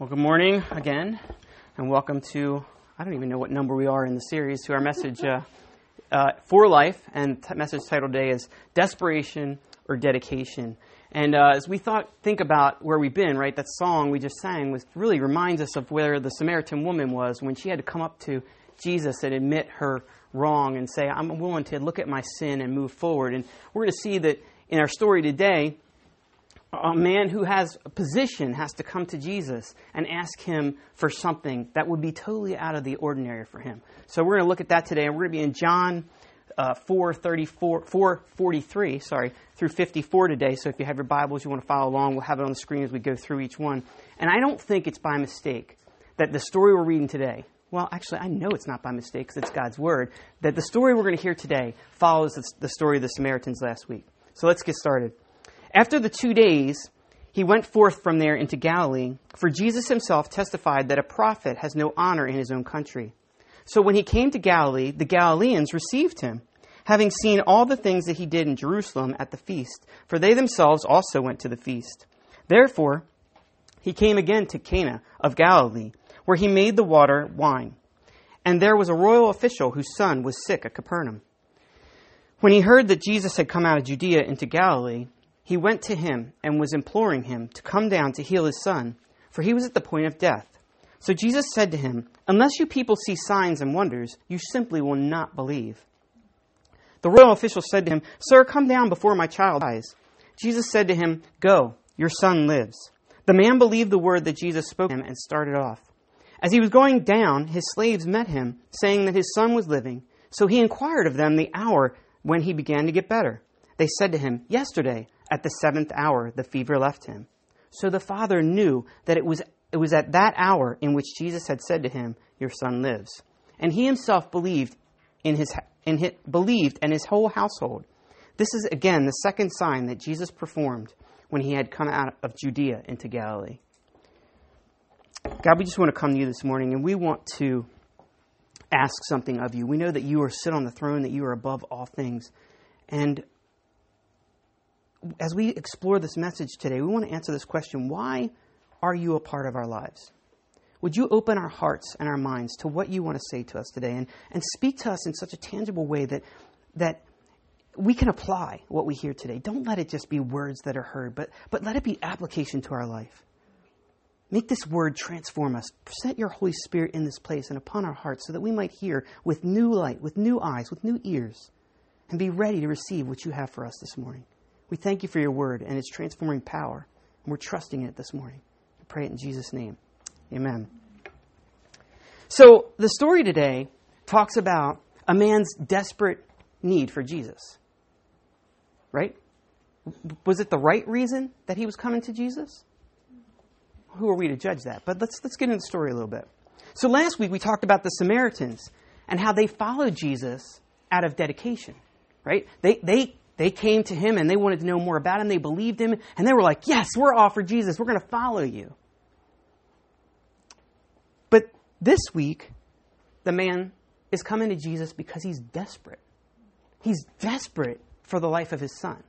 Well, good morning again, and welcome to, I don't even know what number we are in the series, to our message for life, and message title today is Desperation or Dedication. And as we think about where we've been, right, that song we just sang really reminds us of where the Samaritan woman was when she had to come up to Jesus and admit her wrong and say, I'm willing to look at my sin and move forward. And we're going to see that in our story today, a man who has a position has to come to Jesus and ask him for something that would be totally out of the ordinary for him. So we're going to look at that today, and we're going to be in John 4:43 through 54 today. So if you have your Bibles, you want to follow along, we'll have it on the screen as we go through each one. And I don't think it's by mistake that the story we're reading today, well, actually, I know it's not by mistake because it's God's Word, that the story we're going to hear today follows the story of the Samaritans last week. So let's get started. After the 2 days, he went forth from there into Galilee, for Jesus himself testified that a prophet has no honor in his own country. So when he came to Galilee, the Galileans received him, having seen all the things that he did in Jerusalem at the feast, for they themselves also went to the feast. Therefore, he came again to Cana of Galilee, where he made the water wine. And there was a royal official whose son was sick at Capernaum. When he heard that Jesus had come out of Judea into Galilee, he went to him and was imploring him to come down to heal his son, for he was at the point of death. So Jesus said to him, "Unless you people see signs and wonders, you simply will not believe." The royal official said to him, "Sir, come down before my child dies." Jesus said to him, "Go, your son lives." The man believed the word that Jesus spoke to him and started off. As he was going down, his slaves met him, saying that his son was living. So he inquired of them the hour when he began to get better. They said to him, "Yesterday, at the 7th hour, the fever left him." So the father knew that it was at that hour in which Jesus had said to him, "Your son lives." And he himself believed and his whole household. This is again the second sign that Jesus performed when he had come out of Judea into Galilee. God, we just want to come to you this morning, and we want to ask something of you. We know that you are sit on the throne, that you are above all things. And as we explore this message today, we want to answer this question: why are you a part of our lives? Would you open our hearts and our minds to what you want to say to us today, and speak to us in such a tangible way that we can apply what we hear today? Don't let it just be words that are heard, but let it be application to our life. Make this word transform us. Set your Holy Spirit in this place and upon our hearts so that we might hear with new light, with new eyes, with new ears, and be ready to receive what you have for us this morning. We thank you for your word and its transforming power, and we're trusting it this morning. I pray it in Jesus' name. Amen. So the story today talks about a man's desperate need for Jesus, right? Was it the right reason that he was coming to Jesus? Who are we to judge that? But let's get into the story a little bit. So last week we talked about the Samaritans and how they followed Jesus out of dedication, right? They came to him and they wanted to know more about him. They believed him and they were like, "Yes, we're all for Jesus. We're going to follow you." But this week, the man is coming to Jesus because he's desperate. He's desperate for the life of his son.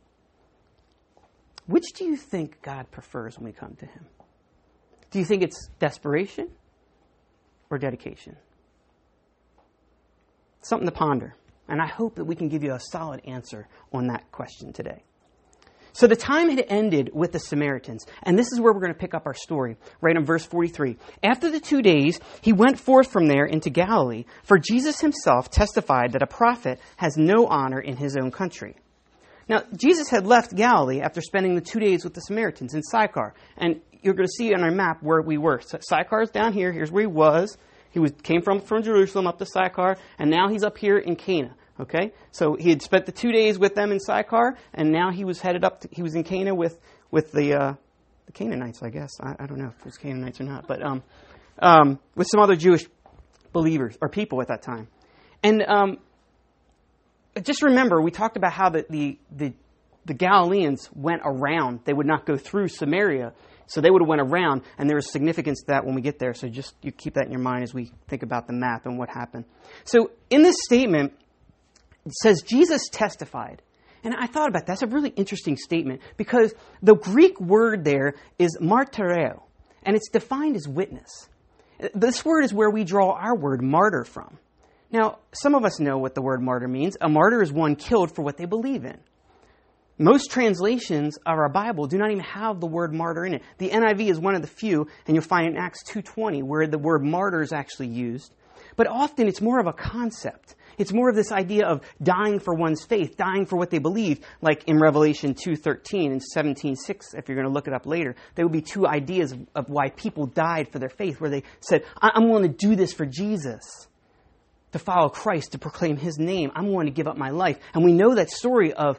Which do you think God prefers when we come to him? Do you think it's desperation or dedication? Something to ponder. And I hope that we can give you a solid answer on that question today. So the time had ended with the Samaritans. And this is where we're going to pick up our story, right in verse 43. After the 2 days, he went forth from there into Galilee, for Jesus himself testified that a prophet has no honor in his own country. Now, Jesus had left Galilee after spending the 2 days with the Samaritans in Sychar. And you're going to see on our map where we were. So Sychar is down here. Here's where he was. Came from Jerusalem up to Sychar, and now he's up here in Cana. Okay, so he had spent the 2 days with them in Sychar, and now he was headed up. He was in Cana with the Canaanites, I guess. I don't know if it was Canaanites or not, but with some other Jewish believers or people at that time. And just remember, we talked about how the Galileans went around. They would not go through Samaria. So they would have went around, and there is significance to that when we get there. So just you keep that in your mind as we think about the map and what happened. So in this statement, it says Jesus testified. And I thought about that. That's a really interesting statement because the Greek word there is martyreo. and it's defined as witness. This word is where we draw our word martyr from. Now, some of us know what the word martyr means. A martyr is one killed for what they believe in. Most translations of our Bible do not even have the word martyr in it. The NIV is one of the few, and you'll find in Acts 2:20 where the word martyr is actually used. But often it's more of a concept. It's more of this idea of dying for one's faith, dying for what they believe, like in Revelation 2:13 and 17:6, if you're going to look it up later. There would be two ideas of why people died for their faith, where they said, I'm willing to do this for Jesus, to follow Christ, to proclaim his name. I'm willing to give up my life. And we know that story of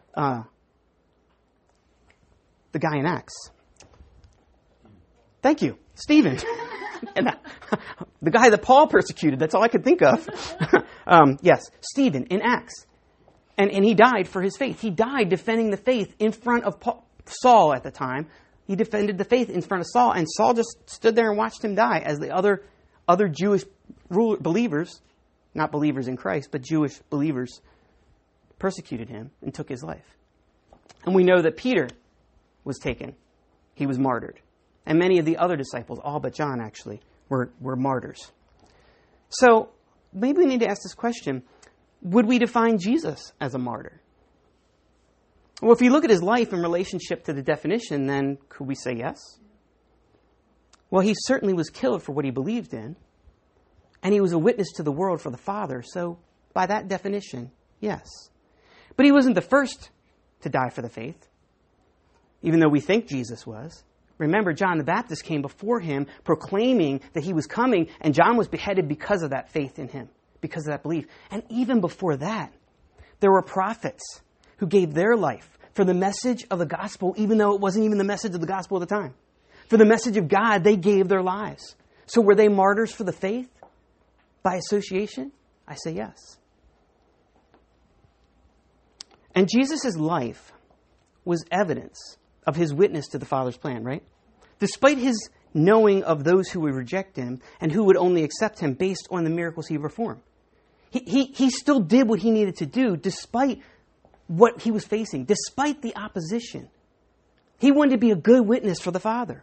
the guy in Acts. Thank you, Stephen. And the guy that Paul persecuted, that's all I could think of. Yes, Stephen in Acts. And he died for his faith. He died defending the faith in front of Saul at the time. He defended the faith in front of Saul, and Saul just stood there and watched him die as the other Jewish believers, not believers in Christ, but Jewish believers, persecuted him and took his life. And we know that Peter was taken. He was martyred. And many of the other disciples, all but John actually, were martyrs. So maybe we need to ask this question. Would we define Jesus as a martyr? Well, if you look at his life in relationship to the definition, then could we say yes? Well, he certainly was killed for what he believed in. And he was a witness to the world for the Father. So by that definition, yes. But he wasn't the first to die for the faith, even though we think Jesus was. Remember, John the Baptist came before him proclaiming that he was coming, and John was beheaded because of that faith in him, because of that belief. And even before that, there were prophets who gave their life for the message of the gospel, even though it wasn't even the message of the gospel at the time. For the message of God, they gave their lives. So were they martyrs for the faith by association? I say yes. And Jesus' life was evidence of his witness to the Father's plan, right? Despite his knowing of those who would reject him and who would only accept him based on the miracles he performed. He still did what he needed to do despite what he was facing, despite the opposition. He wanted to be a good witness for the Father.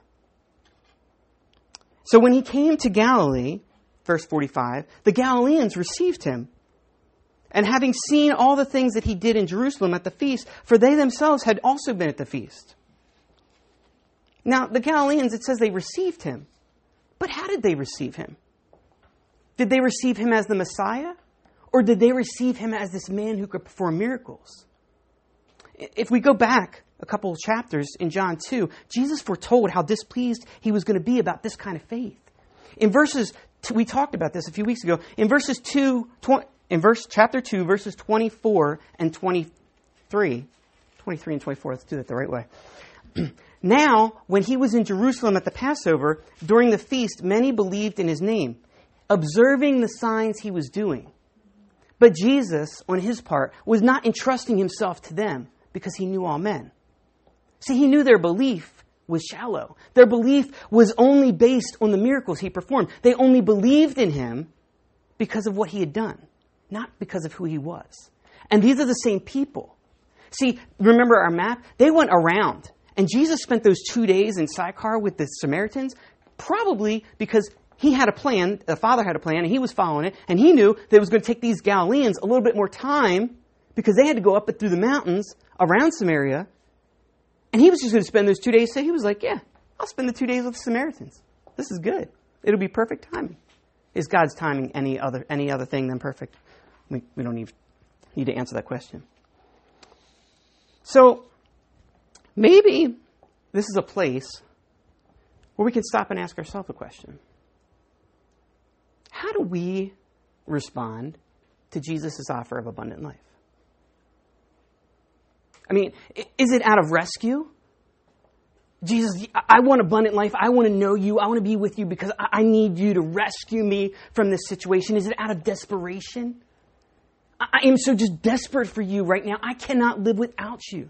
So when he came to Galilee, verse 45, the Galileans received him. And having seen all the things that he did in Jerusalem at the feast, for they themselves had also been at the feast. Now, the Galileans, it says they received him. But how did they receive him? Did they receive him as the Messiah? Or did they receive him as this man who could perform miracles? If we go back a couple of chapters in John 2, Jesus foretold how displeased he was going to be about this kind of faith. In verses, we talked about this a few weeks ago, in chapter 2, verses 24 and 23 and 24, let's do that the right way. Now, when he was in Jerusalem at the Passover, during the feast, many believed in his name, observing the signs he was doing. But Jesus, on his part, was not entrusting himself to them because he knew all men. See, he knew their belief was shallow. Their belief was only based on the miracles he performed. They only believed in him because of what he had done, not because of who he was. And these are the same people. See, remember our map? They went around. And Jesus spent those 2 days in Sychar with the Samaritans, probably because he had a plan, the Father had a plan, and he was following it, and he knew that it was going to take these Galileans a little bit more time because they had to go up and through the mountains around Samaria, and he was just going to spend those 2 days. So he was like, yeah, I'll spend the 2 days with the Samaritans. This is good. It'll be perfect timing. Is God's timing any other thing than perfect? We don't need to answer that question. So maybe this is a place where we can stop and ask ourselves a question. How do we respond to Jesus' offer of abundant life? I mean, is it out of rescue? Jesus, I want abundant life. I want to know you. I want to be with you because I need you to rescue me from this situation. Is it out of desperation? I am so just desperate for you right now. I cannot live without you.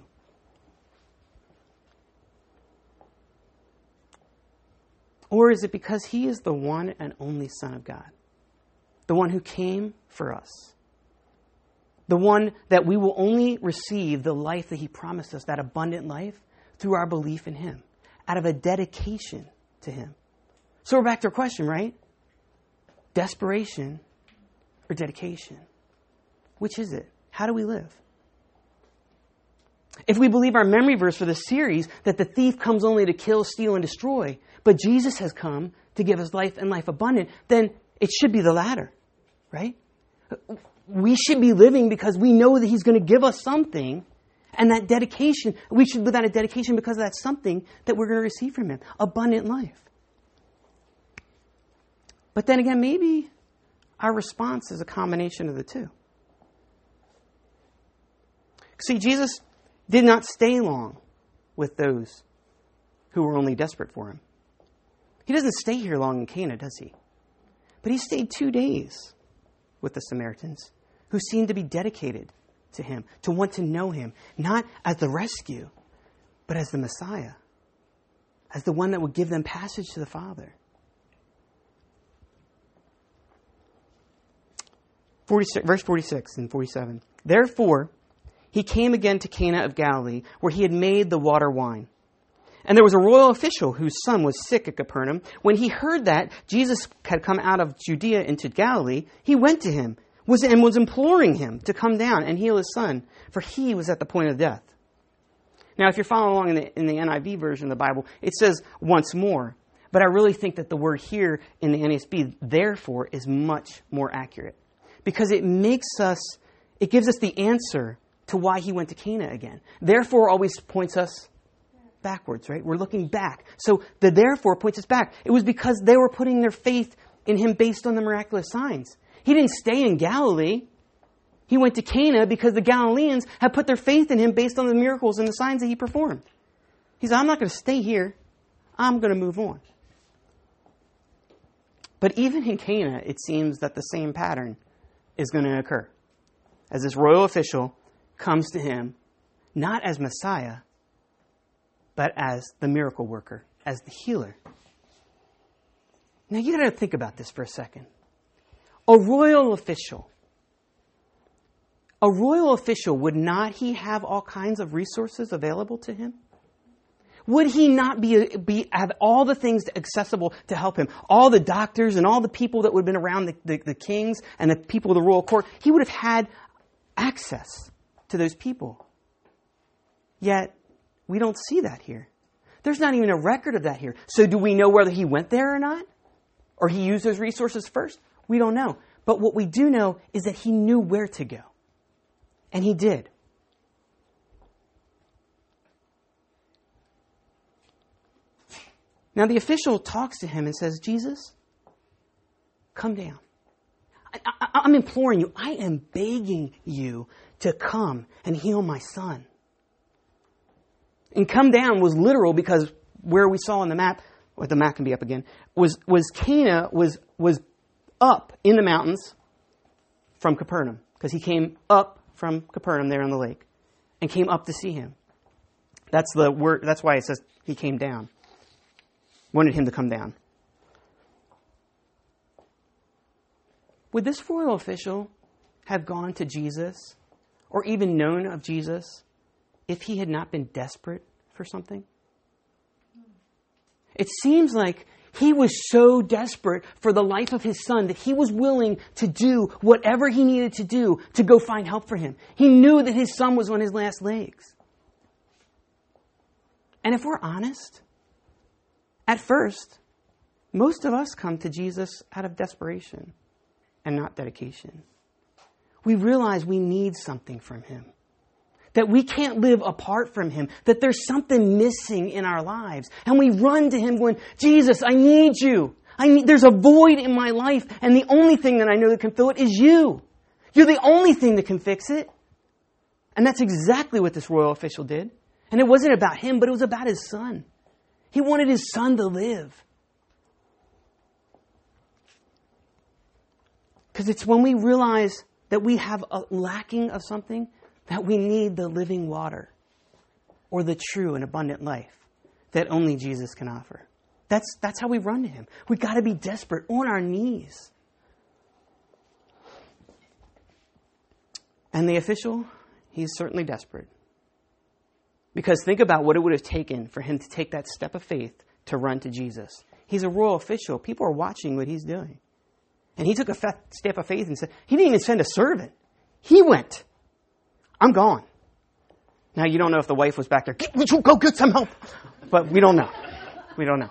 Or is it because he is the one and only Son of God? The one who came for us. The one that we will only receive the life that he promised us, that abundant life, through our belief in him, out of a dedication to him. So we're back to our question, right? Desperation or dedication? Which is it? How do we live? If we believe our memory verse for the series, that the thief comes only to kill, steal, and destroy, but Jesus has come to give us life and life abundant, then it should be the latter, right? We should be living because we know that he's going to give us something, and that dedication, we should live out a dedication because that's something that we're going to receive from him, abundant life. But then again, maybe our response is a combination of the two. See, Jesus did not stay long with those who were only desperate for him. He doesn't stay here long in Cana, does he? But he stayed 2 days with the Samaritans who seemed to be dedicated to him, to want to know him, not as the rescue, but as the Messiah, as the one that would give them passage to the Father. 46, verse 46 and 47. Therefore, he came again to Cana of Galilee, where he had made the water wine. And there was a royal official whose son was sick at Capernaum. When he heard that Jesus had come out of Judea into Galilee, he went to him and was imploring him to come down and heal his son, for he was at the point of death. Now, if you're following along in the NIV version of the Bible, it says once more. But I really think that the word here in the NASB, therefore, is much more accurate. Because it gives us the answer to why he went to Cana again. Therefore always points us backwards, right? We're looking back. So the therefore points us back. It was because they were putting their faith in him based on the miraculous signs. He didn't stay in Galilee. He went to Cana because the Galileans had put their faith in him based on the miracles and the signs that he performed. He said, I'm not going to stay here. I'm going to move on. But even in Cana, it seems that the same pattern is going to occur. As this royal official comes to him, not as Messiah, but as the miracle worker, as the healer. Now you got to think about this for a second. A royal official, would not he have all kinds of resources available to him? Would he not have all the things accessible to help him? All the doctors and all the people that would have been around the kings and the people of the royal court, he would have had access to those people. Yet, we don't see that here. There's not even a record of that here. So do we know whether he went there or not? Or he used those resources first? We don't know. But what we do know is that he knew where to go. And he did. Now the official talks to him and says, Jesus, come down. I'm imploring you. I am begging you to come and heal my son. And come down was literal because where we saw on the map, or the map can be up again, was Cana was up in the mountains from Capernaum. Because he came up from Capernaum there on the lake and came up to see him. That's the word. That's why it says he came down. Wanted him to come down. Would this royal official have gone to Jesus or even known of Jesus if he had not been desperate for something? It seems like he was so desperate for the life of his son that he was willing to do whatever he needed to do to go find help for him. He knew that his son was on his last legs. And if we're honest, at first, most of us come to Jesus out of desperation and not dedication. We realize we need something from him. That we can't live apart from him. That there's something missing in our lives. And we run to him going, Jesus, I need you. There's a void in my life. And the only thing that I know that can fill it is you. You're the only thing that can fix it. And that's exactly what this royal official did. And it wasn't about him, but it was about his son. He wanted his son to live. Because it's when we realize that we have a lacking of something that we need the living water or the true and abundant life that only Jesus can offer. That's how we run to him. We've got to be desperate on our knees. And the official, he's certainly desperate. Because think about what it would have taken for him to take that step of faith to run to Jesus. He's a royal official. People are watching what he's doing. And he took a step of faith and said, he didn't even send a servant. He went. I'm gone. Now, you don't know if the wife was back there, go get some help. But we don't know. We don't know.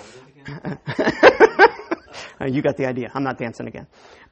You got the idea. I'm not dancing again.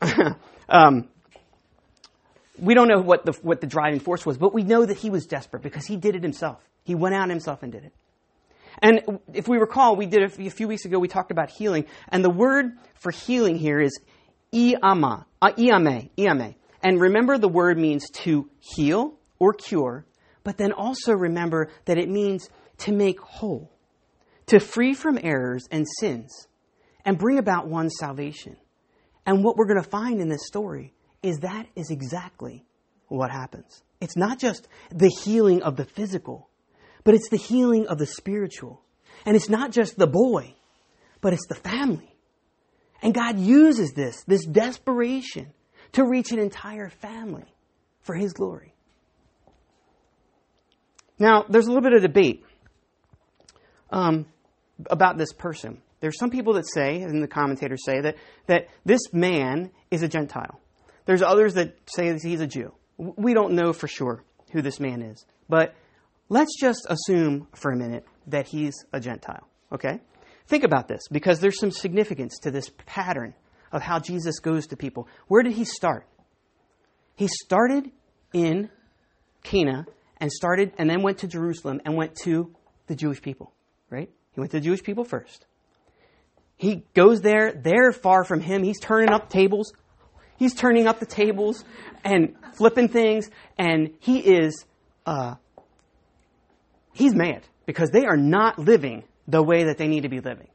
We don't know what the driving force was, but we know that he was desperate because he did it himself. He went out himself and did it. And if we recall, we did a few weeks ago, we talked about healing. And the word for healing here is iame. And remember, the word means to heal or cure, but then also remember that it means to make whole, to free from errors and sins, and bring about one's salvation. And what we're going to find in this story is that is exactly what happens. It's not just the healing of the physical, but it's the healing of the spiritual. And it's not just the boy, but it's the family. And God uses this desperation, to reach an entire family for his glory. Now, there's a little bit of debate about this person. There's some people that say, and the commentators say, that this man is a Gentile. There's others that say that he's a Jew. We don't know for sure who this man is. But let's just assume for a minute that he's a Gentile. Okay? Think about this, because there's some significance to this pattern of how Jesus goes to people. Where did he start? He started in Cana and then went to Jerusalem and went to the Jewish people, right? He went to the Jewish people first. He goes there. They're far from him. He's turning up tables. He's turning up the tables and flipping things. And he's mad because they are not living the way that they need to be living.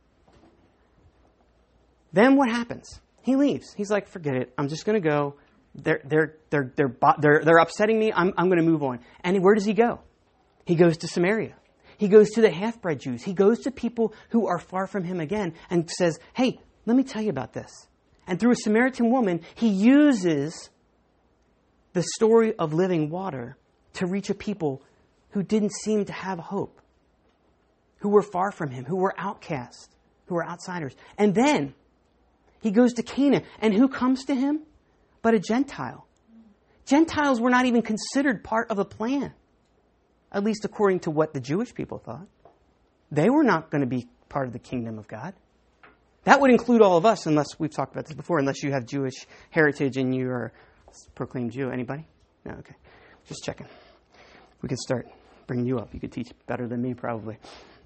Then what happens? He leaves. He's like, forget it. I'm just going to go. They're upsetting me. I'm going to move on. And where does he go? He goes to Samaria. He goes to the half-bred Jews. He goes to people who are far from him again and says, hey, let me tell you about this. And through a Samaritan woman, he uses the story of living water to reach a people who didn't seem to have hope, who were far from him, who were outcasts, who were outsiders. And then he goes to Cana, and who comes to him but a Gentile? Gentiles were not even considered part of the plan, at least according to what the Jewish people thought. They were not going to be part of the kingdom of God. That would include all of us, unless we've talked about this before, unless you have Jewish heritage and you are a proclaimed Jew. Anybody? No, okay. Just checking. We could start bringing you up. You could teach better than me, probably.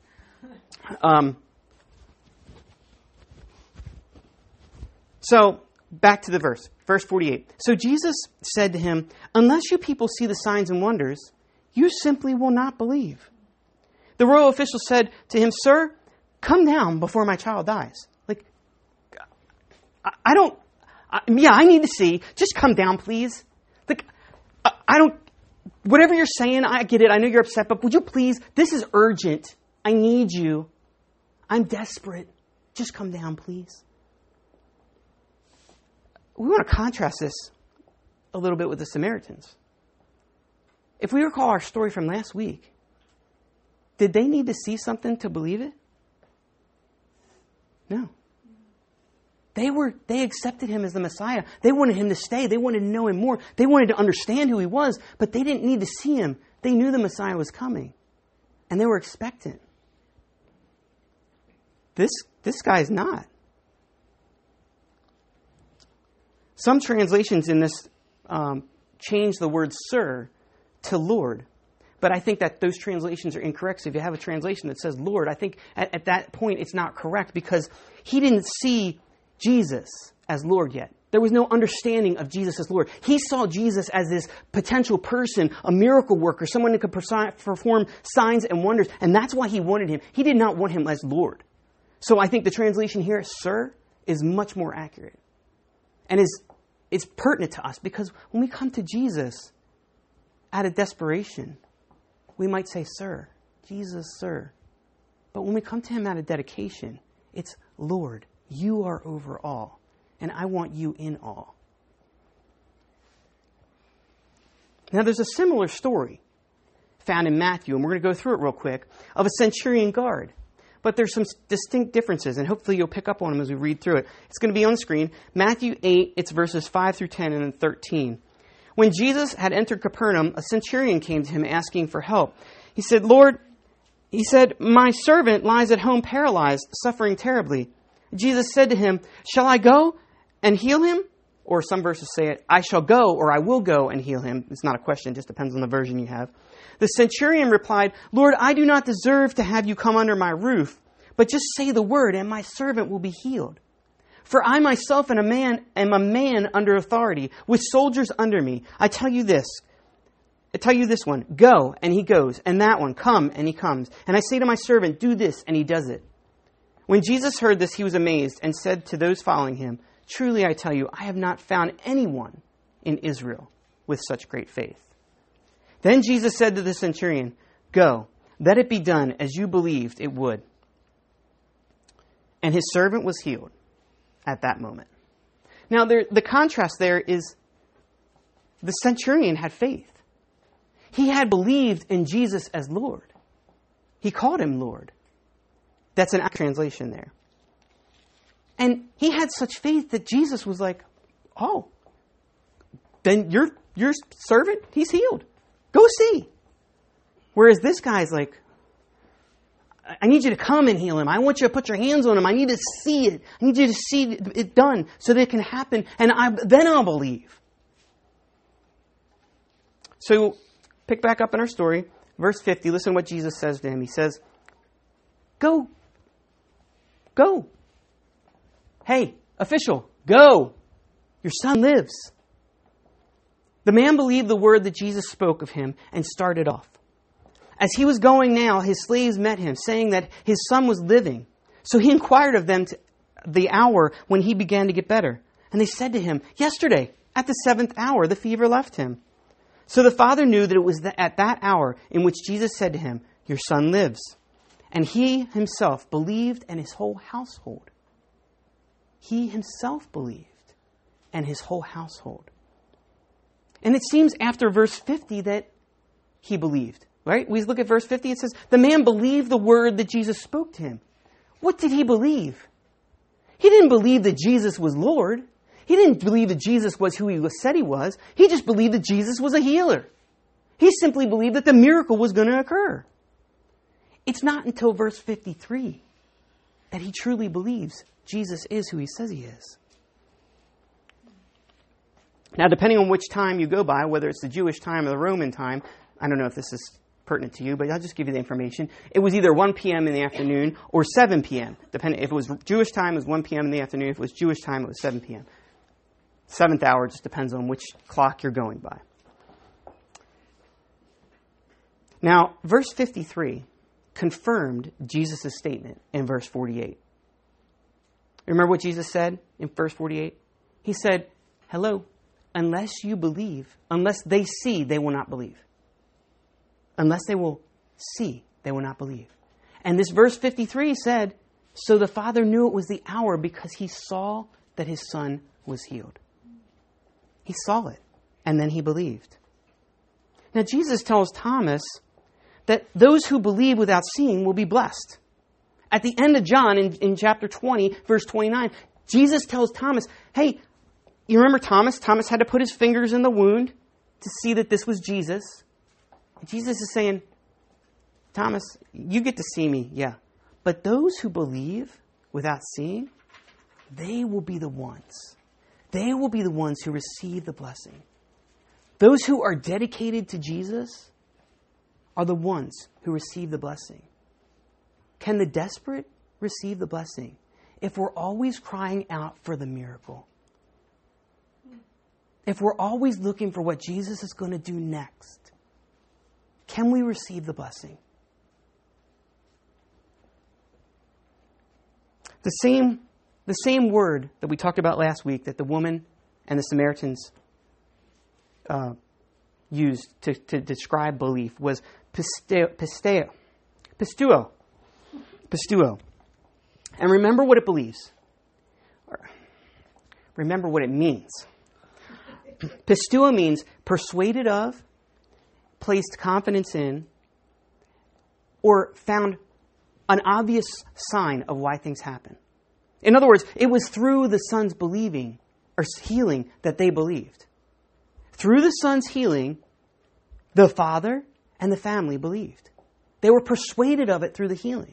So, back to the verse. Verse 48. So Jesus said to him, unless you people see the signs and wonders, you simply will not believe. The royal official said to him, sir, come down before my child dies. Like, I need to see. Just come down, please. Like, whatever you're saying, I get it. I know you're upset, but would you please, this is urgent. I need you. I'm desperate. Just come down, please. We want to contrast this a little bit with the Samaritans. If we recall our story from last week, did they need to see something to believe it? No. They accepted him as the Messiah. They wanted him to stay. They wanted to know him more. They wanted to understand who he was, but they didn't need to see him. They knew the Messiah was coming, and they were expectant. This guy's not. Some translations in this change the word sir to Lord. But I think that those translations are incorrect. So if you have a translation that says Lord, I think at that point it's not correct because he didn't see Jesus as Lord yet. There was no understanding of Jesus as Lord. He saw Jesus as this potential person, a miracle worker, someone that could perform signs and wonders. And that's why he wanted him. He did not want him as Lord. So I think the translation here, sir, is much more accurate. And is pertinent to us because when we come to Jesus out of desperation, we might say, sir, Jesus, sir. But when we come to him out of dedication, it's Lord, you are over all, and I want you in all. Now, there's a similar story found in Matthew, and we're going to go through it real quick, of a centurion guard. but there's some distinct differences, and hopefully you'll pick up on them as we read through it. It's going to be on the screen. Matthew 8, it's verses 5 through 10 and then 13. When Jesus had entered Capernaum, a centurion came to him asking for help. He said, "Lord," he said, "my servant lies at home paralyzed, suffering terribly." Jesus said to him, "Shall I go and heal him?" Or some verses say it, "I shall go," or "I will go and heal him." It's not a question, it just depends on the version you have. The centurion replied, "Lord, I do not deserve to have you come under my roof, but just say the word and my servant will be healed. For I myself am a man under authority, with soldiers under me. I tell you this one, go, and he goes, and that one, come, and he comes. And I say to my servant, do this, and he does it." When Jesus heard this, he was amazed and said to those following him, "Truly I tell you, I have not found anyone in Israel with such great faith." Then Jesus said to the centurion, "Go, let it be done as you believed it would." And his servant was healed at that moment. Now, the contrast there is the centurion had faith. He had believed in Jesus as Lord. He called him Lord. That's an translation there. And he had such faith that Jesus was like, "Oh, then your servant, he's healed. Go see." Whereas this guy's like, "I need you to come and heal him. I want you to put your hands on him. I need to see it. I need you to see it done so that it can happen. And then I'll believe." So pick back up in our story. Verse 50, listen to what Jesus says to him. He says, Go. Hey, official, go. Your son lives." The man believed the word that Jesus spoke of him and started off. As he was going now, his slaves met him, saying that his son was living. So he inquired of them the hour when he began to get better. And they said to him, "Yesterday, at the 7th hour, the fever left him." So the father knew that it was at that hour in which Jesus said to him, "Your son lives." And he himself believed, and his whole household. He himself believed, and his whole household. And it seems after verse 50 that he believed, right? We look at verse 50, it says, the man believed the word that Jesus spoke to him. What did he believe? He didn't believe that Jesus was Lord. He didn't believe that Jesus was who he said he was. He just believed that Jesus was a healer. He simply believed that the miracle was going to occur. It's not until verse 53 that he truly believes Jesus is who he says he is. Now, depending on which time you go by, whether it's the Jewish time or the Roman time, I don't know if this is pertinent to you, but I'll just give you the information. It was either 1 p.m. in the afternoon or 7 p.m. Depending, if it was Jewish time, it was 1 p.m. in the afternoon. If it was Jewish time, it was 7 p.m. 7th hour just depends on which clock you're going by. Now, verse 53 confirmed Jesus' statement in verse 48. Remember what Jesus said in verse 48? He said, "Hello, unless you believe, unless they see, they will not believe." Unless they will see, they will not believe. And this verse 53 said, so the father knew it was the hour because he saw that his son was healed. He saw it, and then he believed. Now, Jesus tells Thomas that those who believe without seeing will be blessed. At the end of John, in chapter 20, verse 29, Jesus tells Thomas, hey, you remember Thomas? Thomas had to put his fingers in the wound to see that this was Jesus. And Jesus is saying, Thomas, you get to see me, yeah. But those who believe without seeing, they will be the ones. They will be the ones who receive the blessing. Those who are dedicated to Jesus are the ones who receive the blessing. Can the desperate receive the blessing if we're always crying out for the miracle? If we're always looking for what Jesus is going to do next, can we receive the blessing? The same word that we talked about last week that the woman and the Samaritans used to describe belief was pistuo. And remember what it believes. Remember what it means. Pistuo means persuaded of, placed confidence in, or found an obvious sign of why things happen. In other words, it was through the son's believing or healing that they believed. Through the son's healing, the father and the family believed. They were persuaded of it through the healing.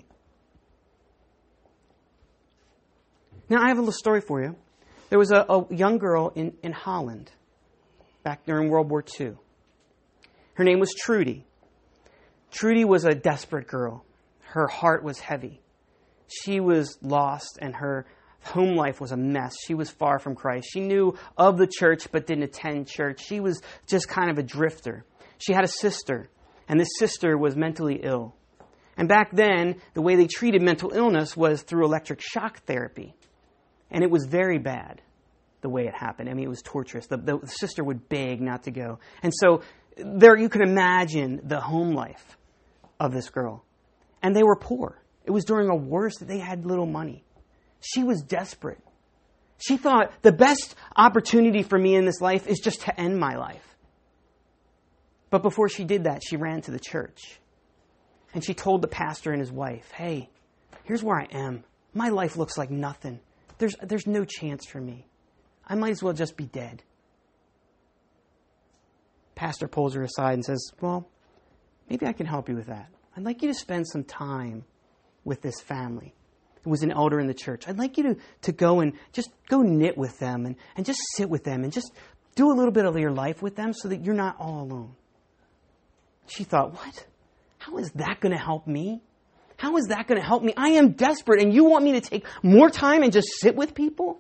Now, I have a little story for you. There was a young girl in Holland back during World War II. Her name was Trudy. Trudy was a desperate girl. Her heart was heavy. She was lost and her home life was a mess. She was far from Christ. She knew of the church but didn't attend church. She was just kind of a drifter. She had a sister, and this sister was mentally ill. And back then, the way they treated mental illness was through electric shock therapy. And it was very bad, the way it happened. I mean, it was torturous. The sister would beg not to go. And so there you can imagine the home life of this girl. And they were poor. It was during a war that they had little money. She was desperate. She thought, the best opportunity for me in this life is just to end my life. But before she did that, she ran to the church. And she told the pastor and his wife, hey, here's where I am. My life looks like nothing. There's no chance for me. I might as well just be dead. Pastor pulls her aside and says, well, maybe I can help you with that. I'd like you to spend some time with this family. It was an elder in the church. I'd like you to go and just go knit with them and just sit with them and just do a little bit of your life with them so that you're not all alone. She thought, what? How is that going to help me? How is that going to help me? I am desperate, and you want me to take more time and just sit with people?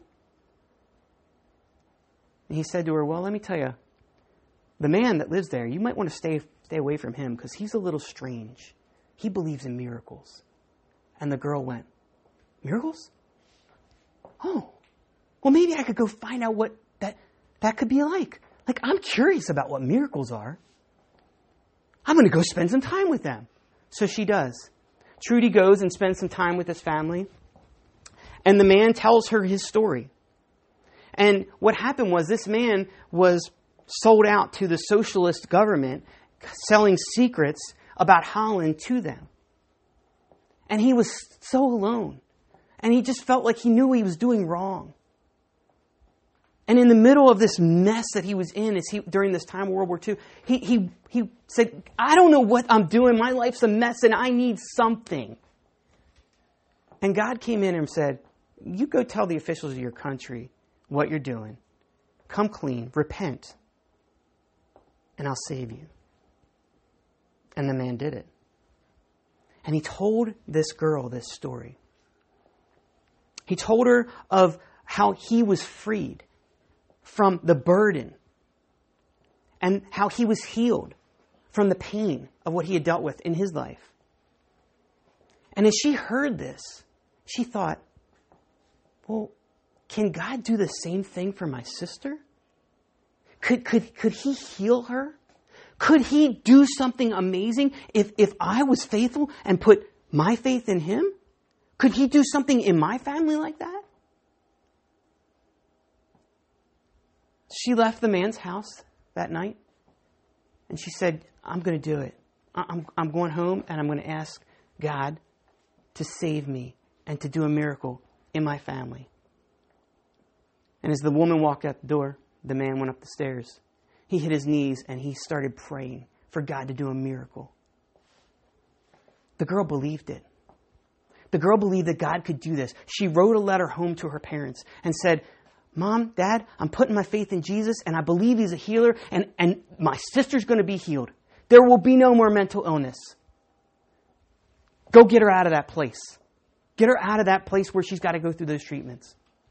And he said to her, well, let me tell you, the man that lives there, you might want to stay away from him because he's a little strange. He believes in miracles. And the girl went, miracles? Oh, well, maybe I could go find out what that could be like. Like, I'm curious about what miracles are. I'm going to go spend some time with them. So she does. Trudy goes and spends some time with his family. And the man tells her his story. And what happened was this man was sold out to the socialist government, selling secrets about Holland to them. And he was so alone. And he just felt like he knew he was doing wrong. And in the middle of this mess that he was in during this time of World War II, he said, I don't know what I'm doing. My life's a mess and I need something. And God came in and said, you go tell the officials of your country what you're doing. Come clean, repent, and I'll save you. And the man did it. And he told this girl this story. He told her of how he was freed from the burden and how he was healed from the pain of what he had dealt with in his life. And as she heard this, she thought, well, can God do the same thing for my sister? Could he heal her? Could he do something amazing if I was faithful and put my faith in him? Could he do something in my family like that? She left the man's house that night and she said, I'm going to do it. I'm going home and I'm going to ask God to save me and to do a miracle in my family. And as the woman walked out the door, the man went up the stairs. He hit his knees and he started praying for God to do a miracle. The girl believed it. The girl believed that God could do this. She wrote a letter home to her parents and said, Mom, Dad, I'm putting my faith in Jesus and I believe he's a healer and my sister's going to be healed. There will be no more mental illness. Go get her out of that place. Get her out of that place where she's got to go through those treatments.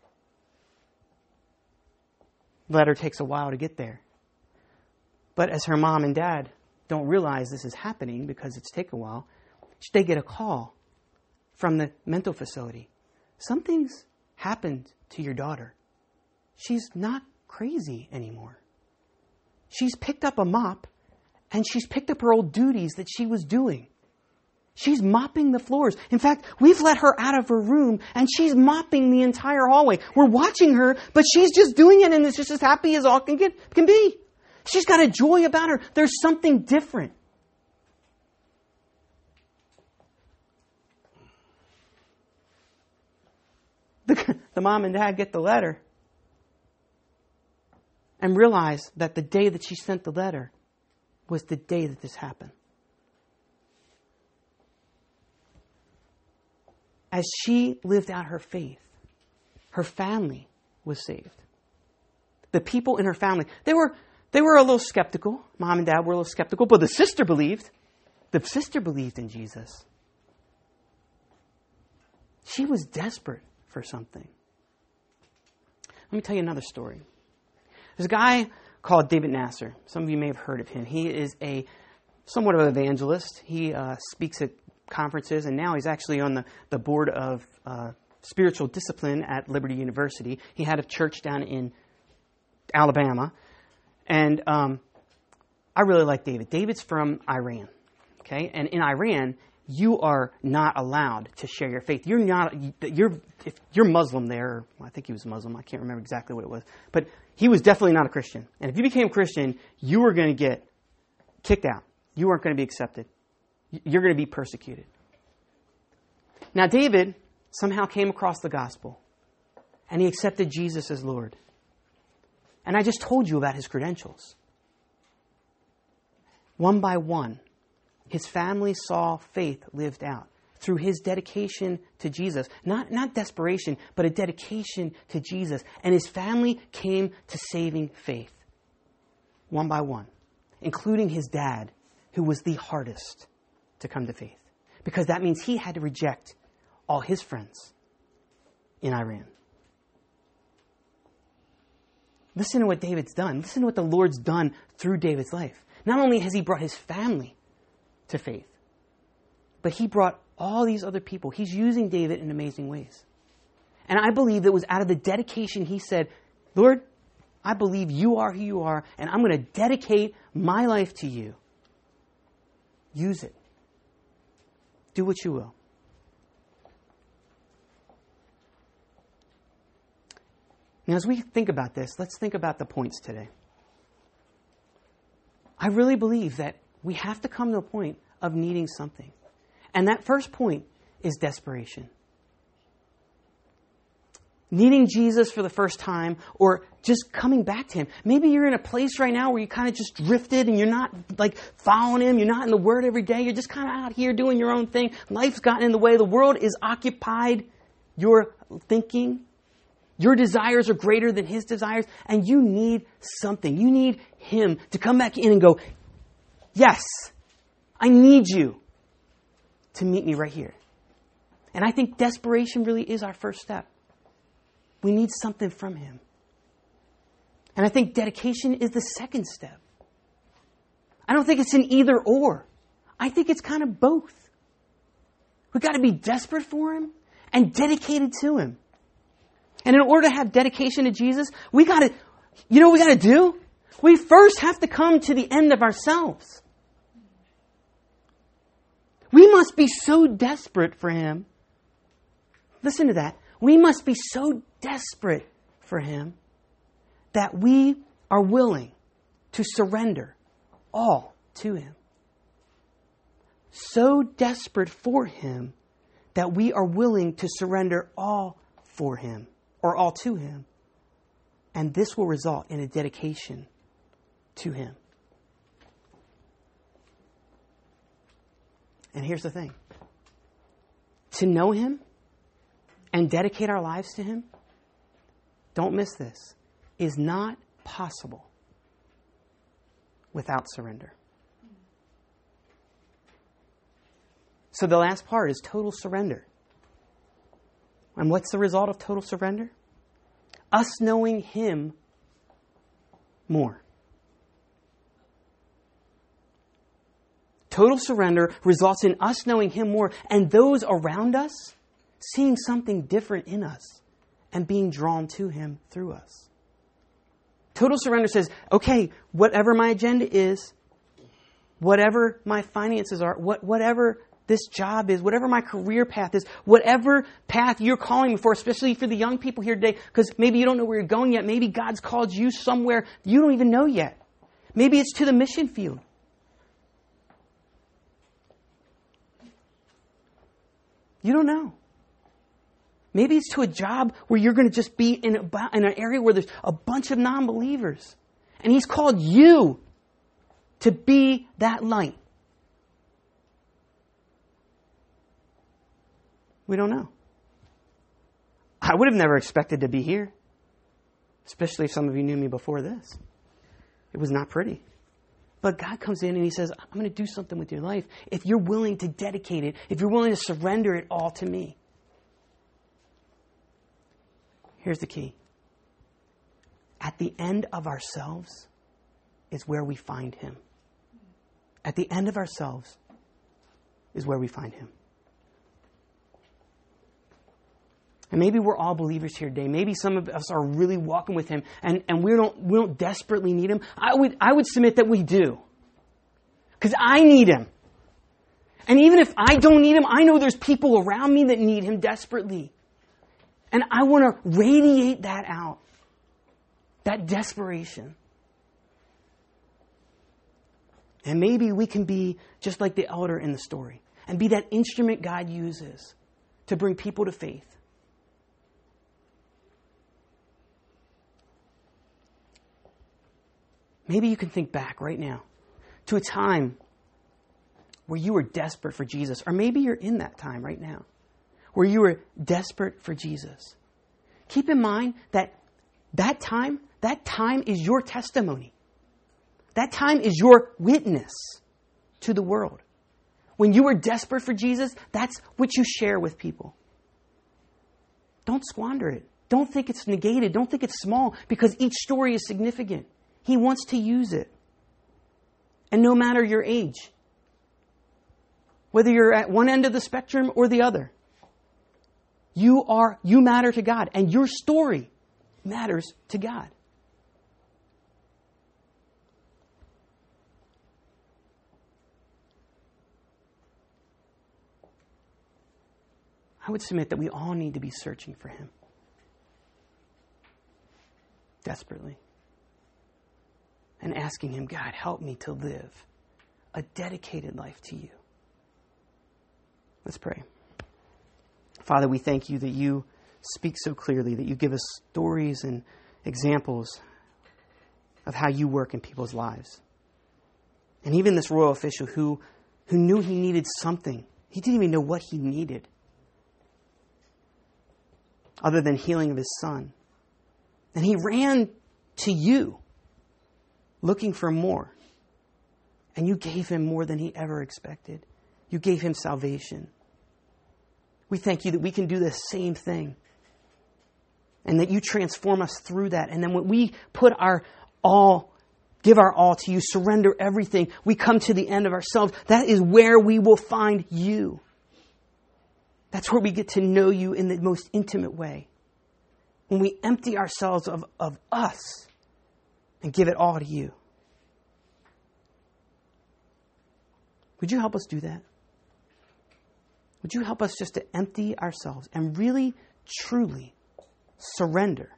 The letter takes a while to get there. But as her mom and dad don't realize this is happening because it's taken a while, they get a call from the mental facility. Something's happened to your daughter. She's not crazy anymore. She's picked up a mop and she's picked up her old duties that she was doing. She's mopping the floors. In fact, we've let her out of her room and she's mopping the entire hallway. We're watching her, but she's just doing it and it's just as happy as all can be. She's got a joy about her. There's something different. the mom and dad get the letter and realize that the day that she sent the letter was the day that this happened. As she lived out her faith, her family was saved. The people in her family, they were a little skeptical. Mom and dad were a little skeptical, but the sister believed. The sister believed in Jesus. She was desperate for something. Let me tell you another story. There's a guy called David Nasser. Some of you may have heard of him. He is somewhat of an evangelist. He speaks at conferences, and now he's actually on the board of spiritual discipline at Liberty University. He had a church down in Alabama. And I really like David. David's from Iran. Okay? And in Iran, you are not allowed to share your faith. If you're Muslim there, I think he was Muslim, I can't remember exactly what it was, but he was definitely not a Christian. And if you became a Christian, you were going to get kicked out. You weren't going to be accepted. You're going to be persecuted. Now, David somehow came across the gospel, and he accepted Jesus as Lord. And I just told you about his credentials. One by one, his family saw faith lived out through his dedication to Jesus. Not desperation, but a dedication to Jesus. And his family came to saving faith. One by one. Including his dad, who was the hardest to come to faith. Because that means he had to reject all his friends in Iran. Listen to what David's done. Listen to what the Lord's done through David's life. Not only has he brought his family to faith, but he brought all these other people. He's using David in amazing ways. And I believe that it was out of the dedication he said, Lord, I believe you are who you are, and I'm going to dedicate my life to you. Use it. Do what you will. Now, as we think about this, let's think about the points today. I really believe that we have to come to a point of needing something. And that first point is desperation. Needing Jesus for the first time, or just coming back to him. Maybe you're in a place right now where you kind of just drifted and you're not like following him. You're not in the Word every day. You're just kind of out here doing your own thing. Life's gotten in the way. The world is occupied your thinking. Your desires are greater than his desires, and you need something. You need him to come back in and go, yes, I need you to meet me right here. And I think desperation really is our first step. We need something from him. And I think dedication is the second step. I don't think it's an either or. I think it's kind of both. We've got to be desperate for him and dedicated to him. And in order to have dedication to Jesus, you know what we got to do? We first have to come to the end of ourselves. We must be so desperate for him. Listen to that. We must be so desperate for him that we are willing to surrender all to him. So desperate for him that we are willing to surrender all for him. Or all to him. And this will result in a dedication to him. And here's the thing. To know him and dedicate our lives to him, don't miss this, is not possible without surrender. So the last part is total surrender. And what's the result of total surrender? Us knowing him more. Total surrender results in us knowing him more and those around us seeing something different in us and being drawn to him through us. Total surrender says, okay, whatever my agenda is, whatever my finances are, whatever this job is, whatever my career path is, whatever path you're calling me for, especially for the young people here today, because maybe you don't know where you're going yet. Maybe God's called you somewhere you don't even know yet. Maybe it's to the mission field. You don't know. Maybe it's to a job where you're going to just be in an area where there's a bunch of non-believers. And He's called you to be that light. We don't know. I would have never expected to be here, especially if some of you knew me before this. It was not pretty. But God comes in and He says, I'm going to do something with your life if you're willing to dedicate it, if you're willing to surrender it all to me. Here's the key. At the end of ourselves is where we find Him. At the end of ourselves is where we find Him. And maybe we're all believers here today. Maybe some of us are really walking with Him and we don't desperately need Him. I would submit that we do. Because I need Him. And even if I don't need Him, I know there's people around me that need Him desperately. And I want to radiate that out. That desperation. And maybe we can be just like the elder in the story. And be that instrument God uses to bring people to faith. Maybe you can think back right now to a time where you were desperate for Jesus. Or maybe you're in that time right now where you were desperate for Jesus. Keep in mind that time is your testimony. That time is your witness to the world. When you were desperate for Jesus, that's what you share with people. Don't squander it. Don't think it's negated. Don't think it's small, because each story is significant. He wants to use it. And no matter your age, whether you're at one end of the spectrum or the other, you matter to God, and your story matters to God. I would submit that we all need to be searching for Him. Desperately. And asking Him, God, help me to live a dedicated life to You. Let's pray. Father, we thank You that You speak so clearly, that You give us stories and examples of how You work in people's lives. And even this royal official who knew he needed something. He didn't even know what he needed other than healing of his son. And he ran to You looking for more. And You gave him more than he ever expected. You gave him salvation. We thank You that we can do the same thing. And that You transform us through that. And then when we put our all, give our all to You, surrender everything, we come to the end of ourselves. That is where we will find You. That's where we get to know You in the most intimate way. When we empty ourselves of us and give it all to You. Would You help us do that? Would You help us just to empty ourselves and really, truly surrender?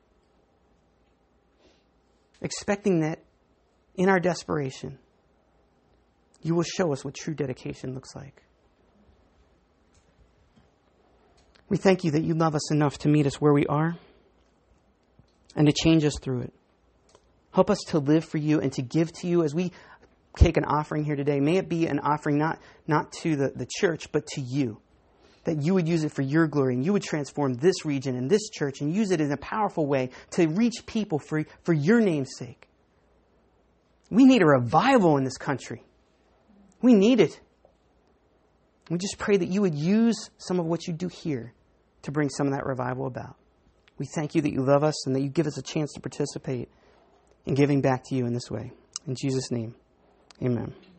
Expecting that in our desperation, You will show us what true dedication looks like. We thank You that You love us enough to meet us where we are and to change us through it. Help us to live for You and to give to You as we take an offering here today. May it be an offering not to the church, but to You. That You would use it for Your glory, and You would transform this region and this church and use it in a powerful way to reach people for Your name's sake. We need a revival in this country. We need it. We just pray that You would use some of what You do here to bring some of that revival about. We thank You that You love us and that You give us a chance to participate in giving back to You in this way. In Jesus' name, amen.